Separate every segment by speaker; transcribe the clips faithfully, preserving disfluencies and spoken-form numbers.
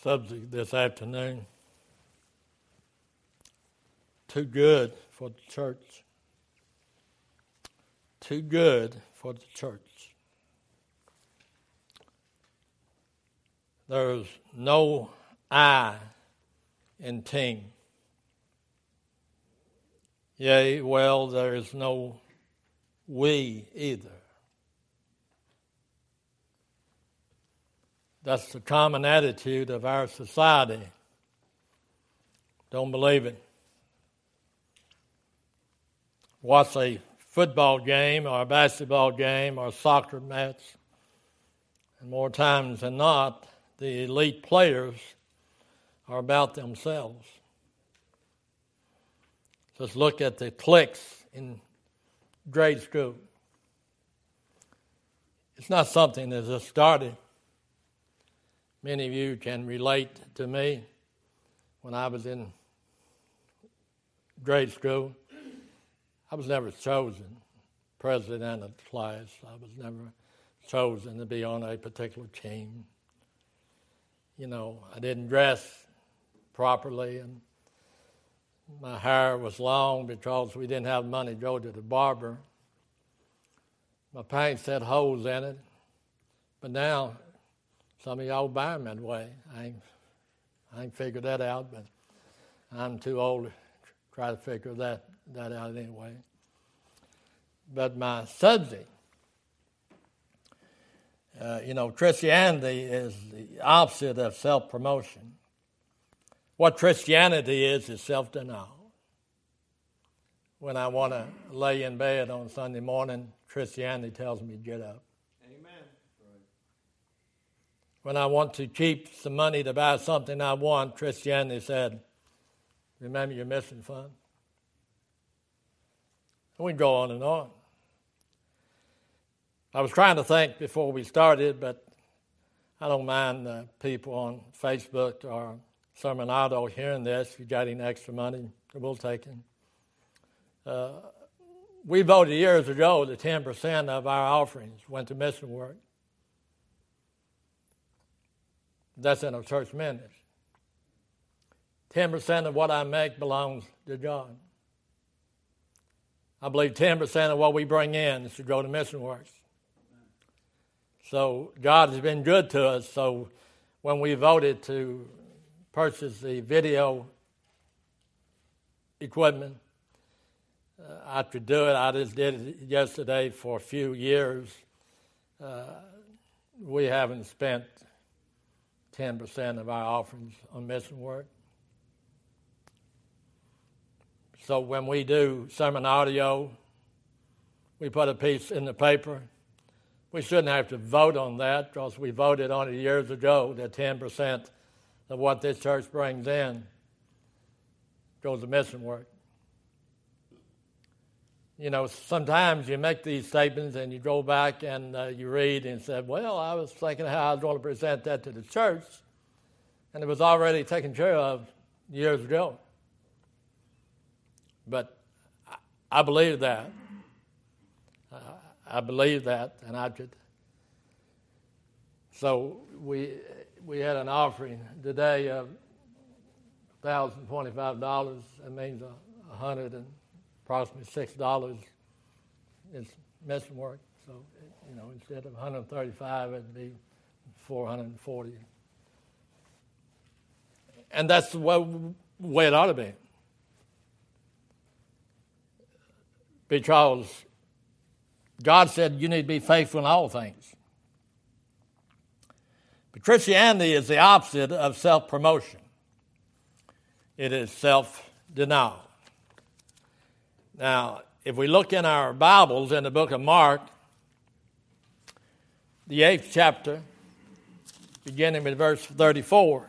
Speaker 1: subject this afternoon. Too good for the church. Too good for the church. There's no I in team. Yea, well, there is no we either. That's the common attitude of our society. Don't believe it. Watch a football game or a basketball game or a soccer match, and more times than not, the elite players are about themselves. Just look at the cliques in grade school. It's not something that just started. Many of you can relate to me. When I was in grade school, I was never chosen president of the class. I was never chosen to be on a particular team. You know, I didn't dress properly, and my hair was long because we didn't have money to go to the barber. My pants had holes in it, but now some of y'all buy them that way. I ain't, I ain't figured that out, but I'm too old to try to figure that, that out anyway. But my subject, uh, you know, Christianity is the opposite of self-promotion. What Christianity is is self-denial. When I want to lay in bed on Sunday morning, Christianity tells me to get up. When I want to keep some money to buy something I want, Christianity said, remember you're missing fun. And we go on and on. I was trying to think before we started, but I don't mind uh, people on Facebook or Sermon Auto hearing this. If you got any extra money, we'll take it. Uh, we voted years ago that ten percent of our offerings went to mission work. That's in a church ministry. ten percent of what I make belongs to God. I believe ten percent of what we bring in should go to mission works. So God has been good to us. So when we voted to purchase the video equipment, uh, I could do it. I just did it yesterday for a few years. Uh, we haven't spent ten percent of our offerings on mission work. So when we do sermon audio, we put a piece in the paper. We shouldn't have to vote on that because we voted on it years ago that ten percent of what this church brings in goes to mission work. You know, sometimes you make these statements and you go back and uh, you read and say, well, I was thinking how I was going to present that to the church, and it was already taken care of years ago. But I believe that. Uh, I believe that, and I could. So we we had an offering today of one thousand twenty-five dollars. That means a hundred and approximately six dollars is mission work. So you know, instead of one hundred thirty-five, it'd be four hundred forty. And that's the way, way it ought to be. Because God said you need to be faithful in all things. But Christianity is the opposite of self-promotion. It is self-denial. Now, if we look in our Bibles in the book of Mark, the eighth chapter, beginning with verse thirty-four.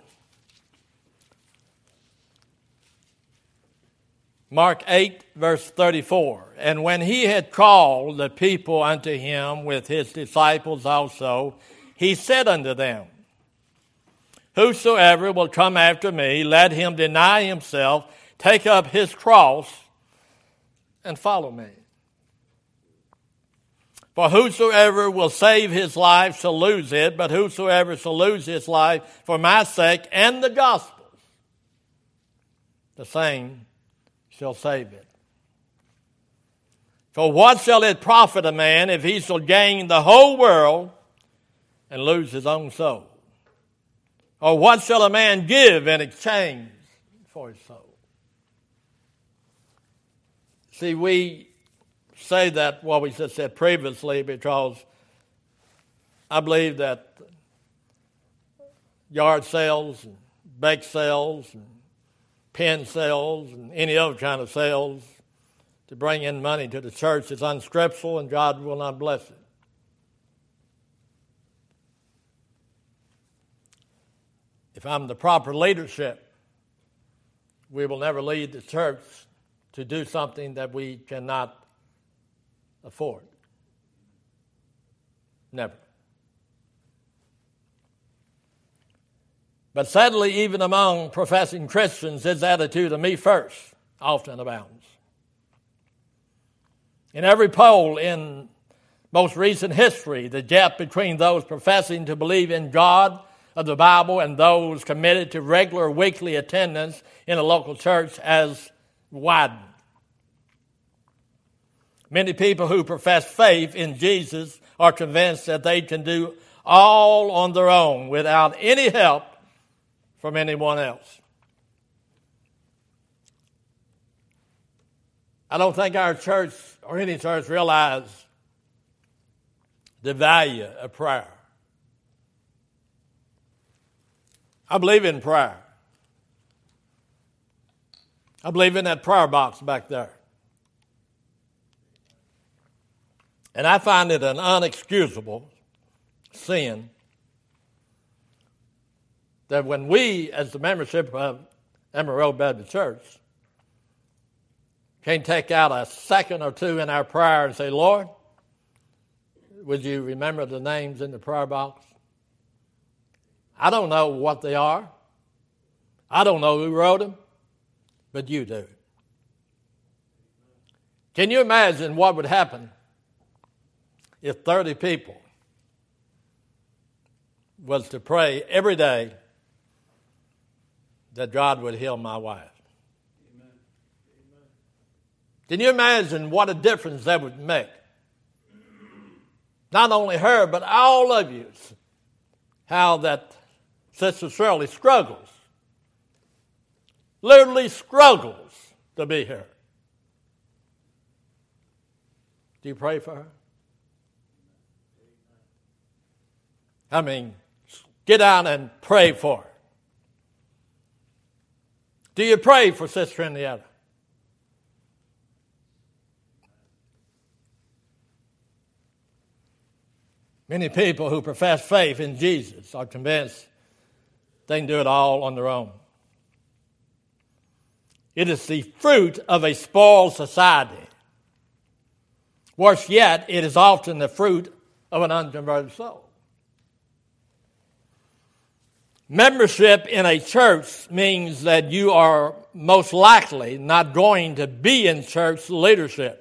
Speaker 1: Mark eight, verse thirty-four. And when he had called the people unto him with his disciples also, he said unto them, whosoever will come after me, let him deny himself, take up his cross, and follow me. For whosoever will save his life shall lose it, but whosoever shall lose his life for my sake and the gospel's, the same shall save it. For what shall it profit a man if he shall gain the whole world and lose his own soul? Or what shall a man give in exchange for his soul? See, we say that what we just said previously because I believe that yard sales and bake sales and pen sales and any other kind of sales to bring in money to the church is unscriptural and God will not bless it. If I'm the proper leadership, we will never lead the church to do something that we cannot afford. Never. But sadly, even among professing Christians, this attitude of me first often abounds. In every poll in most recent history, the gap between those professing to believe in God of the Bible and those committed to regular weekly attendance in a local church has widened. Many people who profess faith in Jesus are convinced that they can do all on their own without any help from anyone else. I don't think our church or any church realize the value of prayer. I believe in prayer. I believe in that prayer box back there. And I find it an unexcusable sin that when we, as the membership of Emerald Road Baptist Church, can take out a second or two in our prayer and say, Lord, would you remember the names in the prayer box? I don't know what they are. I don't know who wrote them, but you do. Can you imagine what would happen if thirty people was to pray every day that God would heal my wife? Amen. Amen. Can you imagine what a difference that would make? Not only her, but all of you. How that Sister Shirley struggles, literally struggles to be here. Do you pray for her? I mean, get down and pray for her. Do you pray for Sister Henrietta? Many people who profess faith in Jesus are convinced they can do it all on their own. It is the fruit of a spoiled society. Worse yet, it is often the fruit of an unconverted soul. Membership in a church means that you are most likely not going to be in church leadership.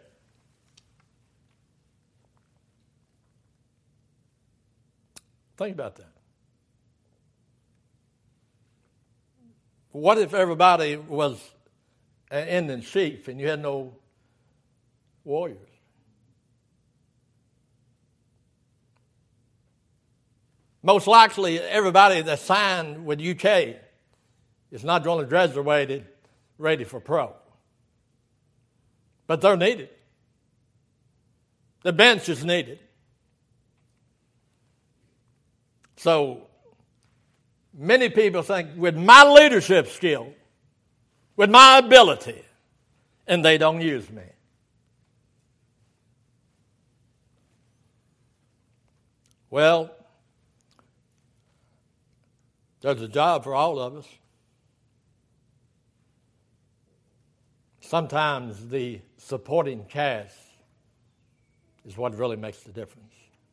Speaker 1: Think about that. What if everybody was an Indian chief and you had no warriors? Most likely, everybody that's signed with U K is not going to graduate ready for pro. But they're needed. The bench is needed. So, many people think with my leadership skill, with my ability, and they don't use me. Well, there's a job for all of us. Sometimes the supporting cast is what really makes the difference.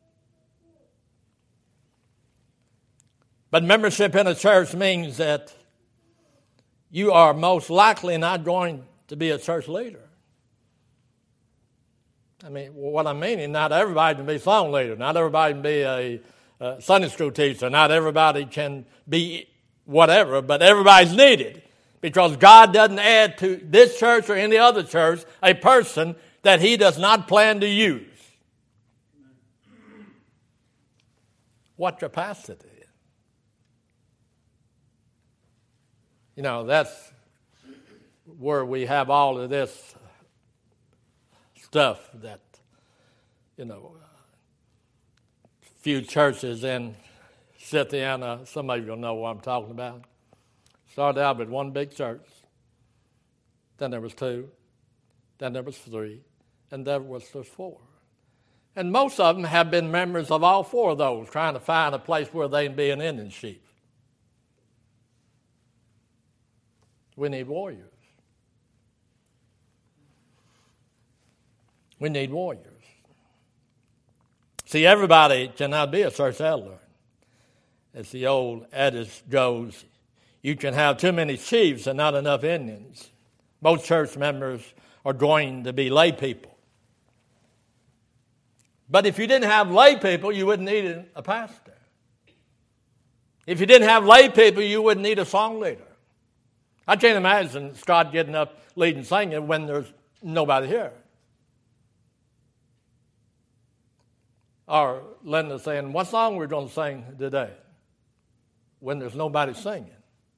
Speaker 1: But membership in a church means that you are most likely not going to be a church leader. I mean, what I'm meaning, not everybody can be a song leader. Not everybody can be a, a Sunday school teacher. Not everybody can be whatever, but everybody's needed. Because God doesn't add to this church or any other church a person that he does not plan to use. What capacity? You know, that's where we have all of this stuff that, you know, few churches in Scythiana, some of you will know what I'm talking about. Started out with one big church, then there was two, then there was three, and there was just four. And most of them have been members of all four of those, trying to find a place where they can be an Indian chief. We need warriors. We need warriors. See, everybody cannot be a church elder. As the old adage goes, you can have too many chiefs and not enough Indians. Most church members are going to be lay people. But if you didn't have lay people, you wouldn't need a pastor. If you didn't have lay people, you wouldn't need a song leader. I can't imagine Scott getting up, leading, singing when there's nobody here. Or Linda saying, what song we're going to sing today? When there's nobody singing.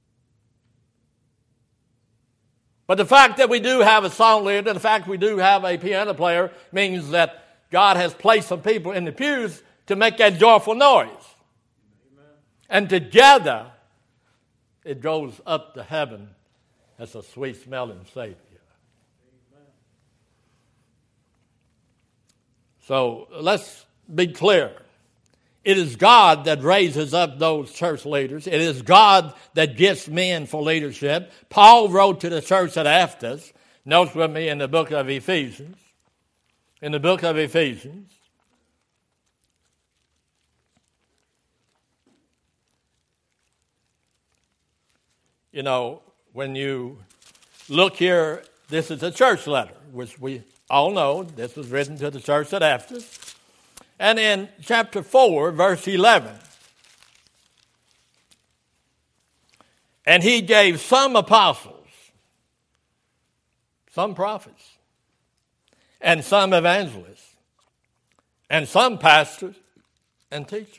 Speaker 1: But the fact that we do have a song leader, the fact we do have a piano player, means that God has placed some people in the pews to make that joyful noise. Amen. And together, it goes up to heaven as a sweet-smelling Savior. Amen. So let's be clear. It is God that raises up those church leaders. It is God that gets men for leadership. Paul wrote to the church at Ephesus. Note with me in the book of Ephesians. In the book of Ephesians. You know, when you look here, this is a church letter, which we all know. This was written to the church at Ephesus. And in chapter four, verse eleven, and he gave some apostles, some prophets, and some evangelists, and some pastors and teachers,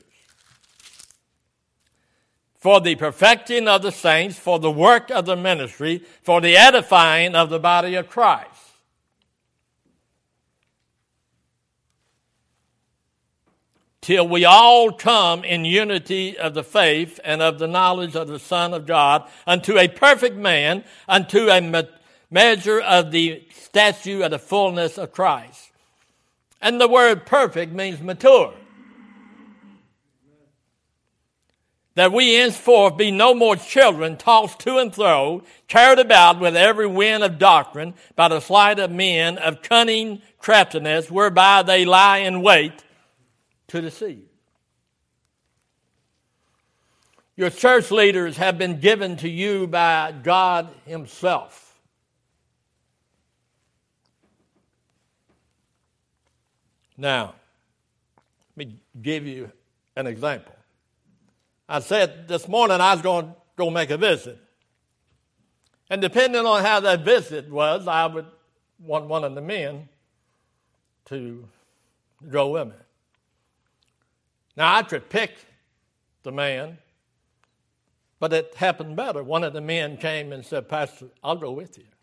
Speaker 1: for the perfecting of the saints, for the work of the ministry, for the edifying of the body of Christ. Till we all come in unity of the faith and of the knowledge of the Son of God, unto a perfect man, unto a me- measure of the stature of the fullness of Christ. And the word perfect means mature. That we henceforth be no more children, tossed to and fro, carried about with every wind of doctrine, by the sleight of men of cunning craftiness, whereby they lie in wait to deceive. Your church leaders have been given to you by God himself. Now, let me give you an example. I said this morning I was going to go make a visit. And depending on how that visit was, I would want one of the men to go with me. Now, I could pick the man, but it happened better. One of the men came and said, Pastor, I'll go with you.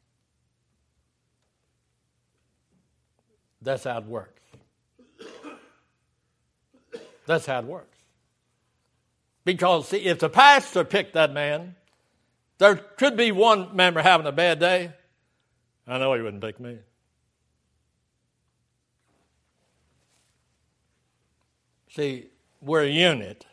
Speaker 1: That's how it works. That's how it works. Because, see, if the pastor picked that man, there could be one member having a bad day. I know he wouldn't pick me. See, we're a unit.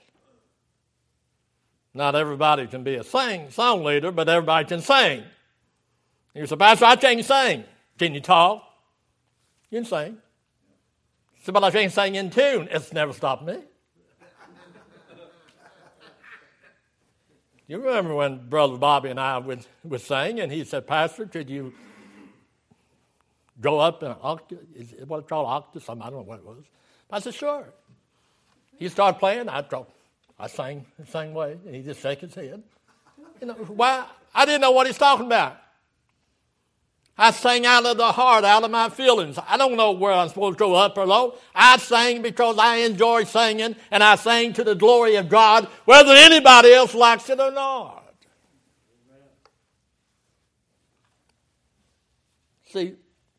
Speaker 1: Not everybody can be a sing, song leader, but everybody can sing. You say, Pastor, I can't sing. Can you talk? You can sing. So, but I can't sing in tune. It's never stopped me. You remember when Brother Bobby and I would, would sing, and he said, Pastor, could you go up in an octave? Is it what it's called, octave? Something, I don't know what it was. I said, sure. He started playing. I thought, I sang the same way, and he just shook his head. You know, why? I didn't know what he's talking about. I sang out of the heart, out of my feelings. I don't know where I'm supposed to go, up or low. I sang because I enjoy singing, and I sang to the glory of God, whether anybody else likes it or not. Amen. See,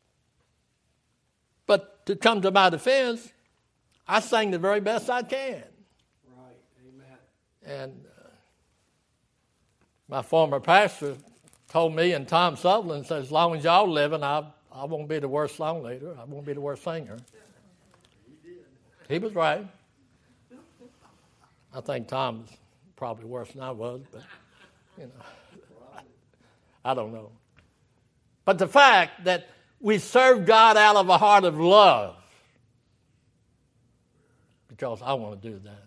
Speaker 1: but to come to my defense, I sang the very best I can.
Speaker 2: Right, amen.
Speaker 1: And uh, my former pastor told me and Tom Sutherland, said, as long as y'all living, I I won't be the worst song leader. I won't be the worst singer.
Speaker 2: He did.
Speaker 1: He was right. I think Tom was probably worse than I was, but, you know, I don't know. But the fact that we serve God out of a heart of love, because I want to do that.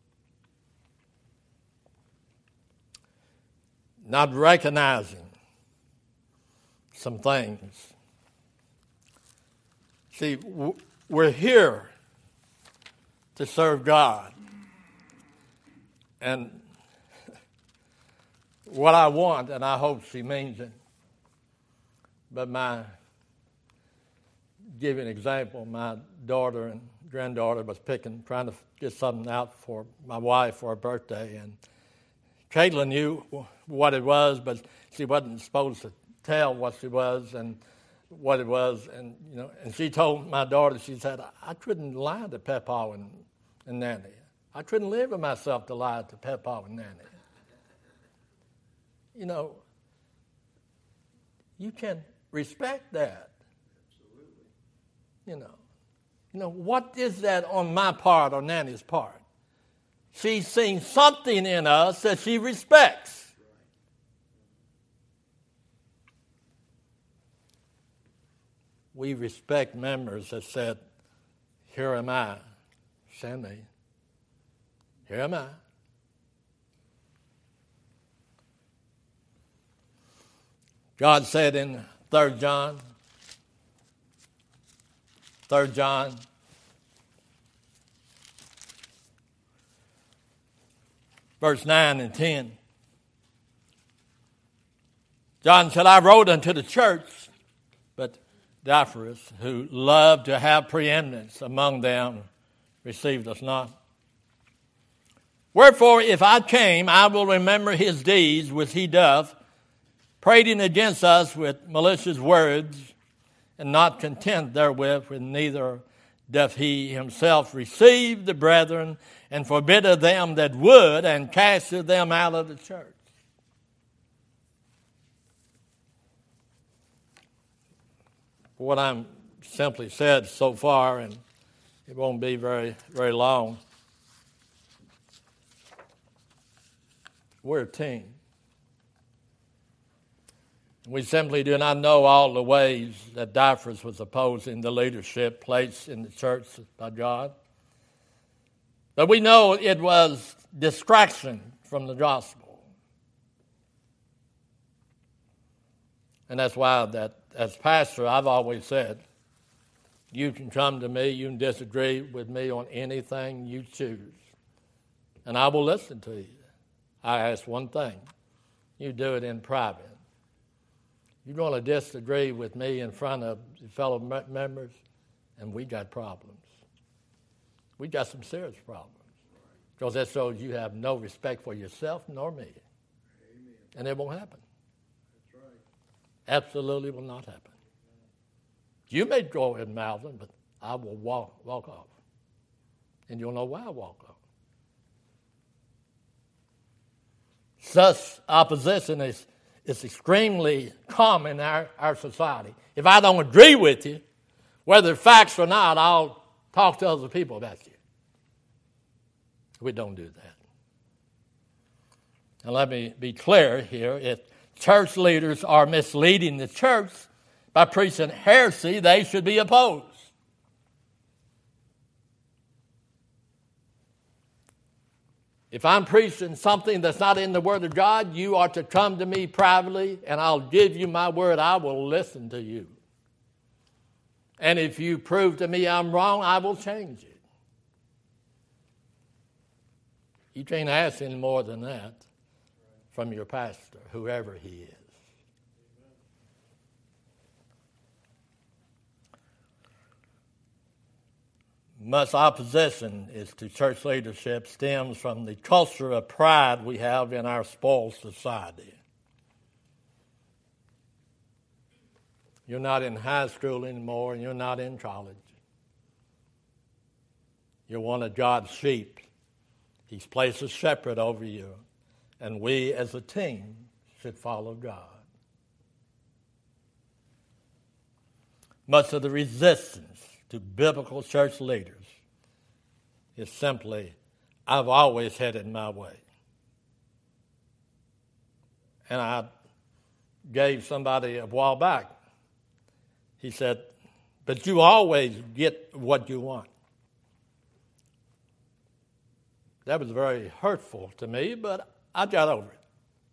Speaker 1: Not recognizing some things. See, we're here to serve God. And what I want, and I hope she means it, but my, give you an example, my daughter and granddaughter was picking, trying to get something out for my wife for her birthday, and Caitlin knew what it was, but she wasn't supposed to tell what she was and what it was, and you know. And she told my daughter, she said, "I couldn't lie to Papa and, and Nanny. I couldn't live with myself to lie to Papa and Nanny." You know, you can respect that.
Speaker 2: Absolutely.
Speaker 1: You know, you know what is that on my part or Nanny's part? She's seen something in us that she respects. We respect members that said, "Here am I, send me. Here am I." God said in Third John, Third John, verse nine and ten. John said, "I wrote unto the church, but Epaphras, who loved to have preeminence among them, received us not. Wherefore, if I came, I will remember his deeds which he doth, prating against us with malicious words, and not content therewith, with neither doth he himself receive the brethren, and forbiddeth them that would, and casteth them out of the church." What I'm simply said so far, and it won't be very, very long. We're a team. We simply do not know all the ways that Epaphras was opposing the leadership placed in the church by God. But we know it was distraction from the gospel. And that's why that as pastor, I've always said, you can come to me, you can disagree with me on anything you choose, and I will listen to you. I ask one thing, you do it in private. You're going to disagree with me in front of your fellow members, and we got problems. We got some serious problems, because that shows you have no respect for yourself nor me.
Speaker 2: Amen.
Speaker 1: And it won't happen.
Speaker 2: That's right.
Speaker 1: Absolutely will not happen. You may go in mouthing, but I will walk walk off. And you'll know why I walk off. Such opposition is, is extremely common in our, our society. If I don't agree with you, whether facts or not, I'll talk to other people about you. We don't do that. And let me be clear here. If church leaders are misleading the church by preaching heresy, they should be opposed. If I'm preaching something that's not in the Word of God, you are to come to me privately, and I'll give you my word. I will listen to you. And if you prove to me I'm wrong, I will change it. You can't ask any more than that from your pastor, whoever he is. Much opposition is to church leadership stems from the culture of pride we have in our spoiled society. You're not in high school anymore, and you're not in college. You're one of God's sheep. He's placed a shepherd over you, and we as a team should follow God. Much of the resistance to biblical church leaders is simply, I've always had it my way. And I gave somebody a while back, he said, but you always get what you want. That was very hurtful to me, but I got over it.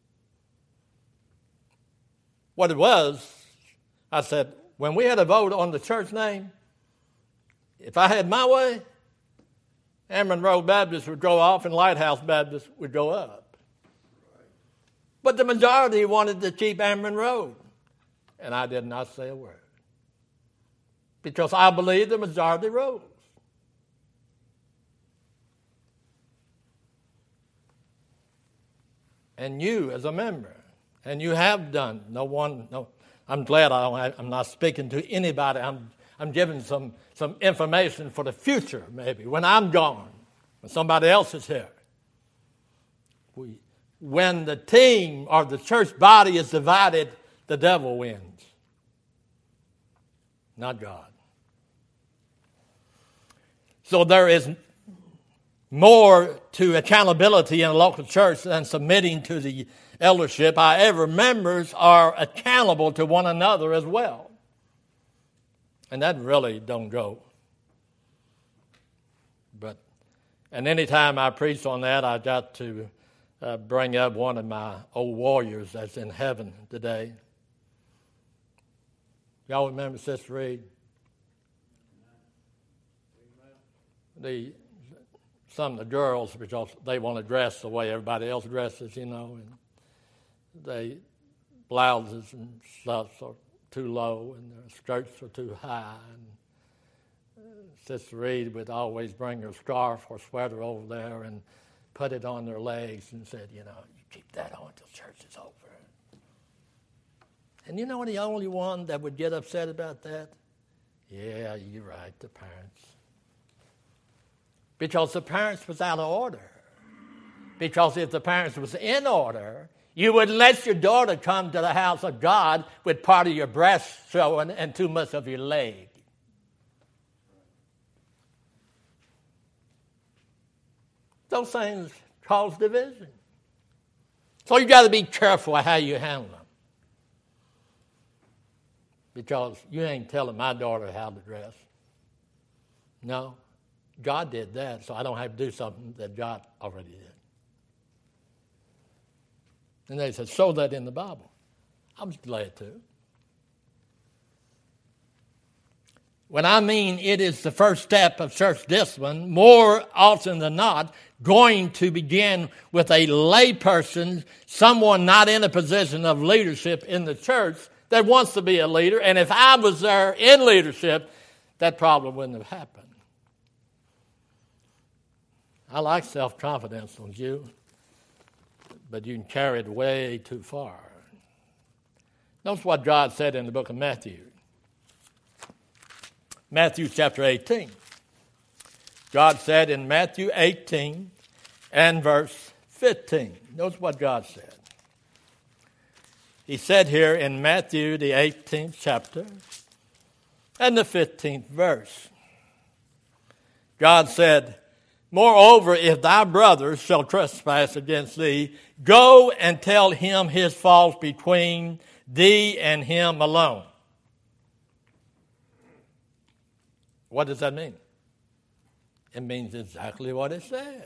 Speaker 1: What it was, I said, when we had a vote on the church name, if I had my way, Amron Road Baptist would go off and Lighthouse Baptist would go up. But the majority wanted to keep Amron Road, and I did not say a word. Because I believe the majority rules. And you as a member, and you have done, no one, no, I'm glad I don't, I'm not speaking to anybody. I'm, I'm giving some, some information for the future, maybe, when I'm gone, when somebody else is here. We, when the team or the church body is divided, the devil wins, not God. So there is more to accountability in a local church than submitting to the eldership. However, members are accountable to one another as well. And that really don't go. But, and anytime I preach on that, I got to uh, bring up one of my old warriors that's in heaven today. Y'all remember Sister Reed? The some of the girls, because they want to dress the way everybody else dresses, you know, and they blouses and stuff are too low and their skirts are too high. And Sister Reed would always bring her scarf or sweater over there and put it on their legs and said, you know, you keep that on until church is over. And you know the only one that would get upset about that? Yeah, you're right, the parents. Because the parents was out of order. Because if the parents was in order, you wouldn't let your daughter come to the house of God with part of your breast showing and too much of your leg. Those things cause division. So you got to be careful how you handle them. Because you ain't telling my daughter how to dress. No. God did that, so I don't have to do something that God already did. And they said, show that in the Bible. I was glad to. When I mean it is the first step of church discipline, more often than not, going to begin with a layperson, someone not in a position of leadership in the church that wants to be a leader. And if I was there in leadership, that problem wouldn't have happened. I like self-confidence, don't you? But you can carry it way too far. Notice what God said in the book of Matthew. Matthew chapter eighteen. God said in Matthew eighteen and verse fifteen. Notice what God said. He said here in Matthew, the eighteenth chapter, and the fifteenth verse. God said, moreover, if thy brother shall trespass against thee, go and tell him his fault between thee and him alone. What does that mean? It means exactly what it said.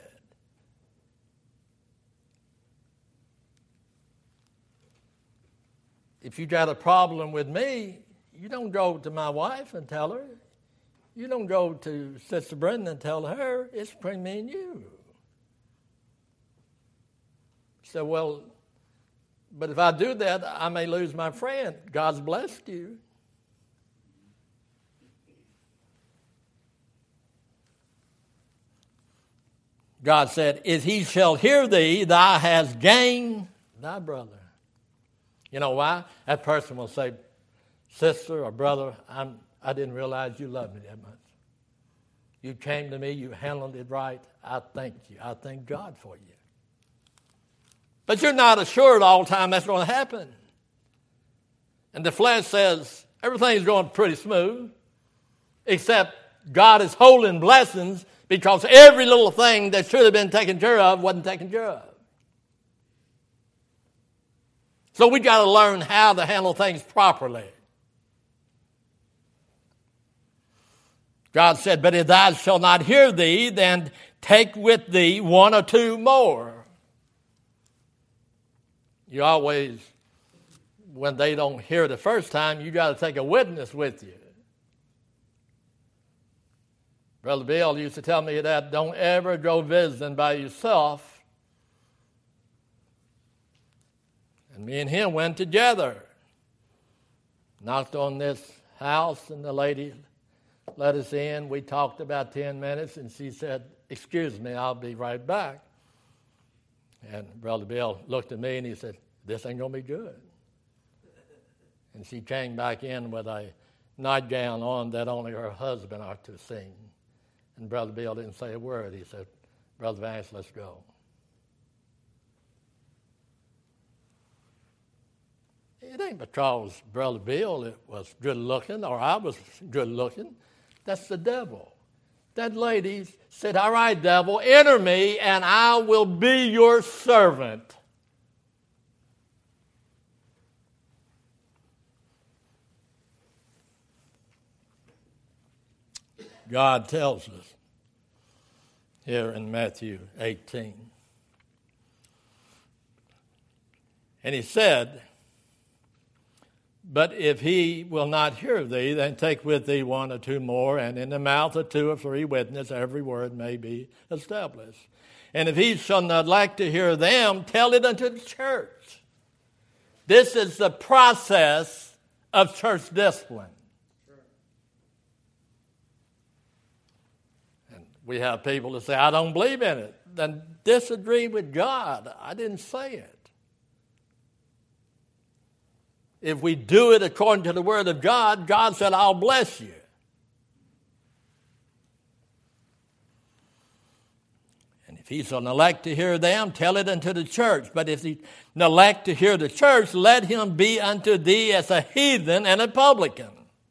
Speaker 1: If you got a problem with me, You don't go to my wife and tell her. You don't go to Sister Brenda and tell her. It's between me and you. She said, well, but if I do that, I may lose my friend. God's blessed you. God said, if he shall hear thee, thou hast gained thy brother. You know why? That person will say, sister or brother, I'm, I didn't realize you loved me that much. You came to me, you handled it right. I thank you. I thank God for you. But you're not assured all the time that's going to happen. And the flesh says, everything's going pretty smooth, except God is holding blessings because every little thing that should have been taken care of wasn't taken care of. So we got to learn how to handle things properly. God said, but if thou shalt not hear thee, then take with thee one or two more. You always, when they don't hear the first time, you got to take a witness with you. Brother Bill used to tell me that don't ever go visiting by yourself. And me and him went together. Knocked on this house, and the lady let us in. We talked about ten minutes, and she said, excuse me, I'll be right back. And Brother Bill looked at me, and he said, this ain't going to be good. And she came back in with a nightgown on that only her husband ought to have seen. And Brother Bill didn't say a word. He said, Brother Vance, let's go. It ain't because Brother Bill was good looking or I was good looking. That's the devil. That lady said, all right, devil, enter me and I will be your servant. God tells us here in Matthew eighteen. And he said, but if he will not hear thee, then take with thee one or two more, and in the mouth of two or three witnesses every word may be established. And if he shall neglect to hear them, tell it unto the church. This is the process of church discipline. We have people that say, I don't believe in it. Then disagree with God. I didn't say it. If we do it according to the word of God, God said, I'll bless you. And if he shall neglect to hear them, tell it unto the church. But if he neglect to hear the church, let him be unto thee as a heathen and a publican.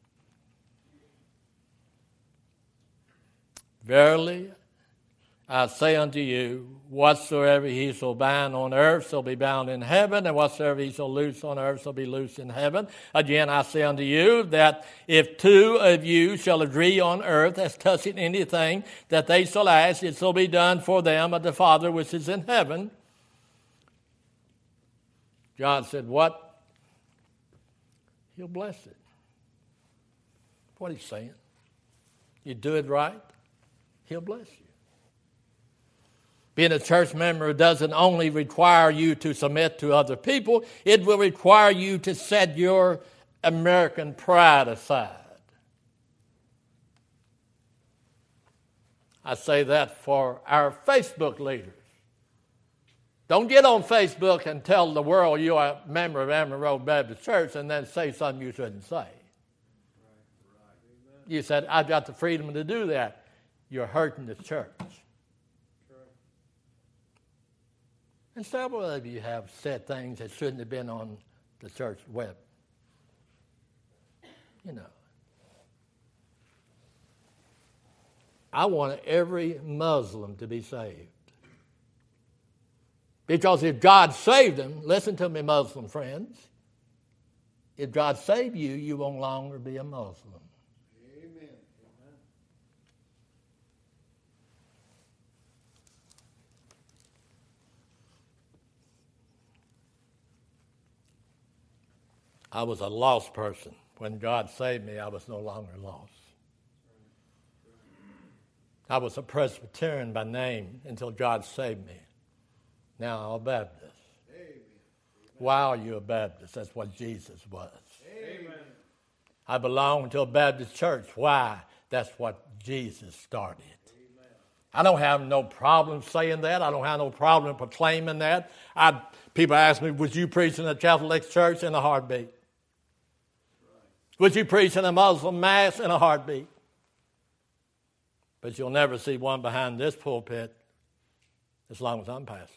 Speaker 1: Verily, I say unto you, whatsoever he shall bind on earth shall be bound in heaven, and whatsoever he shall loose on earth shall be loosed in heaven. Again, I say unto you that if two of you shall agree on earth as touching anything that they shall ask, it shall be done for them of the Father which is in heaven. God said, what? He'll bless it. What he's saying. You do it right, he'll bless you. Being a church member doesn't only require you to submit to other people, it will require you to set your American pride aside. I say that for our Facebook leaders. Don't get on Facebook and tell the world you are a member of Amron Road Baptist Church and then say something you shouldn't say. Right, right. You said, I've got the freedom to do that. You're hurting the church. And several of you have said things that shouldn't have been on the church web. You know. I want every Muslim to be saved. Because if God saved them, listen to me, Muslim friends, if God saved you, you will no longer be a Muslim.
Speaker 2: Amen.
Speaker 1: I was a lost person When God saved me, I was no longer lost. I was a Presbyterian by name until God saved me. Now I'm a Baptist. Amen. Why are you a Baptist? That's what Jesus was. Amen. I belong to a Baptist church. Why? That's what Jesus started. Amen. I don't have no problem saying that. I don't have no problem proclaiming that. I, people ask me, would you preach in a Catholic church? In a heartbeat. Right. Would you preach in a Muslim mass? In a heartbeat. But you'll never see one behind this pulpit as long as I'm pastor.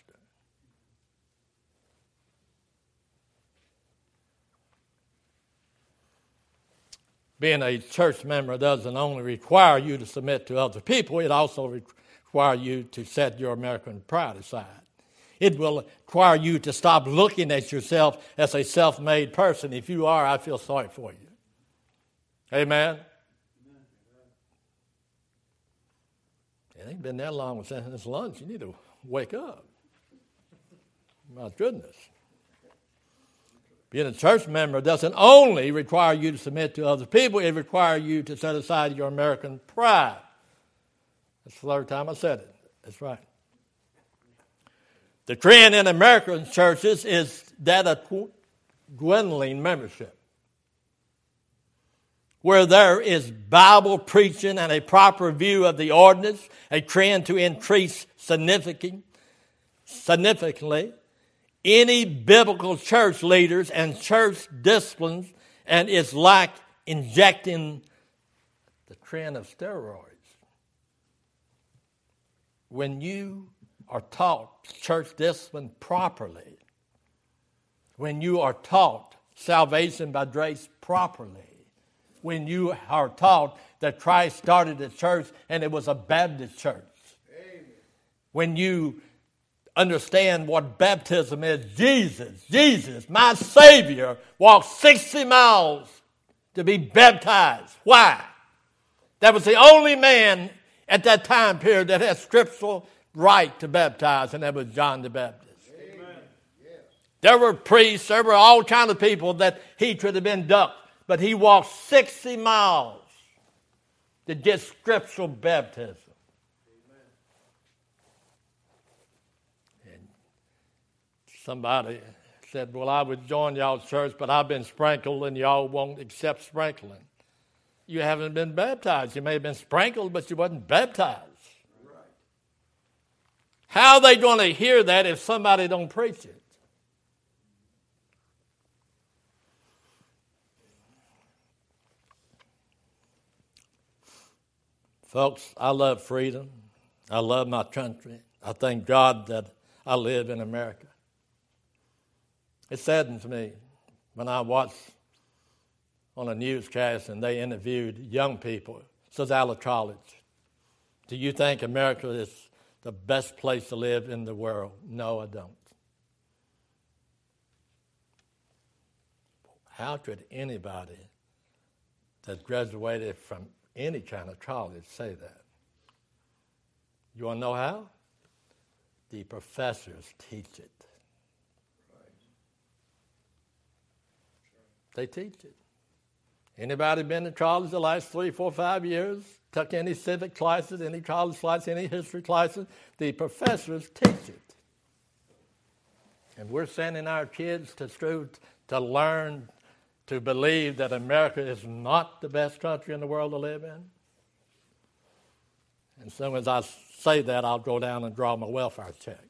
Speaker 1: Being a church member doesn't only require you to submit to other people, it also requires you to set your American pride aside. It will require you to stop looking at yourself as a self-made person. If you are, I feel sorry for you. Amen? It ain't been that long since lunch. You need to wake up. My goodness. Being a church member doesn't only require you to submit to other people, it requires you to set aside your American pride. That's the third time I said it. That's right. The trend in American churches is that of dwindling membership, where there is Bible preaching and a proper view of the ordinance, a trend to increase significant, significantly any biblical church leaders and church disciplines, and it's like injecting the trend of steroids. When you are taught church discipline properly, when you are taught salvation by grace properly, when you are taught that Christ started a church and it was a Baptist church, amen. When you understand what baptism is, Jesus, Jesus, my Savior, walked sixty miles to be baptized. Why? That was the only man at that time period that had scriptural right to baptize, and that was John the Baptist. Amen. There were priests, there were all kinds of people that he could have been ducked, but he walked sixty miles to get scriptural baptism. Somebody said, well, I would join y'all's church, but I've been sprinkled and y'all won't accept sprinkling. You haven't been baptized. You may have been sprinkled, but you wasn't baptized. Right. How are they going to hear that if somebody don't preach it? Folks, I love freedom. I love my country. I thank God that I live in America. It saddens me when I watch on a newscast and they interviewed young people since out of college. Do you think America is the best place to live in the world? No, I don't. How could anybody that graduated from any kind of college say that? You want to know how? The professors teach it. They teach it. Anybody been to college the last three, four, five years? Took any civic classes, any college classes, any history classes? The professors teach it. And we're sending our kids to school to learn to believe that America is not the best country in the world to live in. And as soon as I say that, I'll go down and draw my welfare check.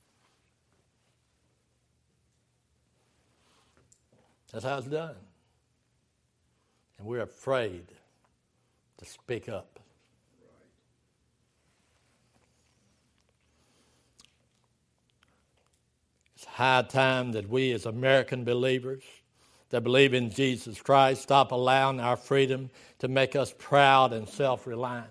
Speaker 1: That's how it's done. And we're afraid to speak up. It's high time that we as American believers that believe in Jesus Christ stop allowing our freedom to make us proud and self-reliant.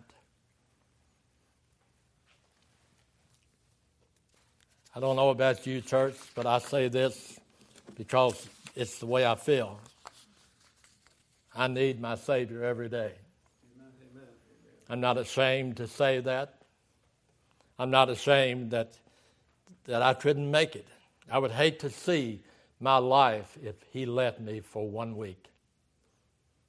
Speaker 1: I don't know about you, church, but I say this because it's the way I feel. I need my Savior every day. Amen, amen. I'm not ashamed to say that. I'm not ashamed that that I couldn't make it. I would hate to see my life if He let me for one week.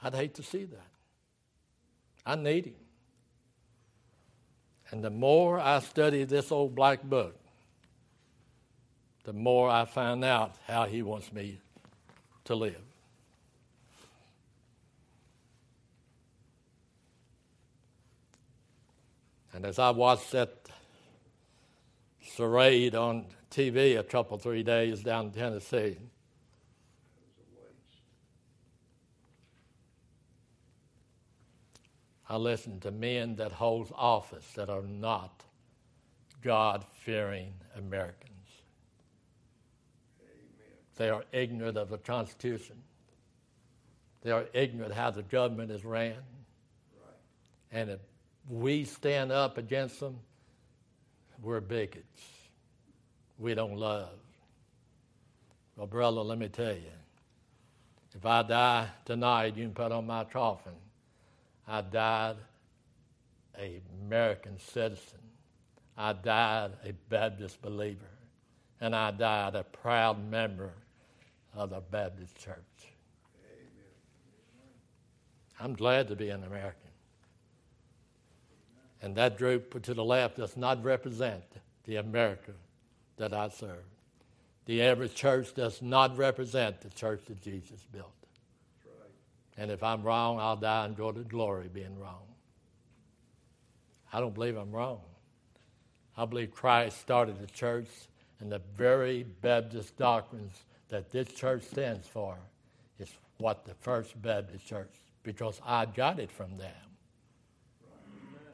Speaker 1: I'd hate to see that. I need him. And the more I study this old black book, the more I find out how he wants me to live. And as I watched that charade on T V a couple, three days down in Tennessee, I listened to men that hold office that are not God-fearing Americans.
Speaker 2: Amen.
Speaker 1: They are ignorant of the Constitution. They are ignorant how the government is ran.
Speaker 2: Right.
Speaker 1: And if we stand up against them, we're bigots. We don't love. Well, brother, let me tell you, if I die tonight, you can put on my coffin, I died an American citizen. I died a Baptist believer. And I died a proud member of the Baptist Church.
Speaker 2: Amen.
Speaker 1: I'm glad to be an American. And that group to the left does not represent the America that I serve. The average church does not represent the church that Jesus built.
Speaker 2: That's right.
Speaker 1: And if I'm wrong, I'll die and go to glory being wrong. I don't believe I'm wrong. I believe Christ started the church, and the very Baptist doctrines that this church stands for is what the First Baptist Church, because I got it from them.